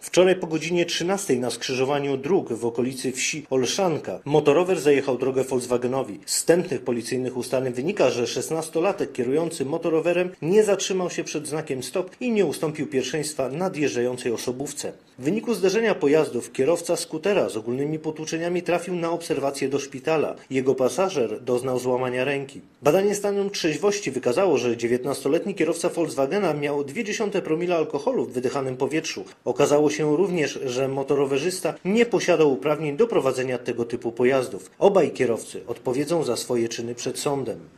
Wczoraj po godzinie 13 na skrzyżowaniu dróg w okolicy wsi Olszanka motorower zajechał drogę Volkswagenowi. Z wstępnych policyjnych ustaleń wynika, że 16-latek kierujący motorowerem nie zatrzymał się przed znakiem stop i nie ustąpił pierwszeństwa nadjeżdżającej osobówce. W wyniku zderzenia pojazdów kierowca skutera z ogólnymi potłuczeniami trafił na obserwację do szpitala. Jego pasażer doznał złamania ręki. Badanie stanu trzeźwości wykazało, że 19-letni kierowca Volkswagena miał 0,2 promila alkoholu w wydychanym powietrzu. Okazało się również, że motorowerzysta nie posiadał uprawnień do prowadzenia tego typu pojazdów. Obaj kierowcy odpowiedzą za swoje czyny przed sądem.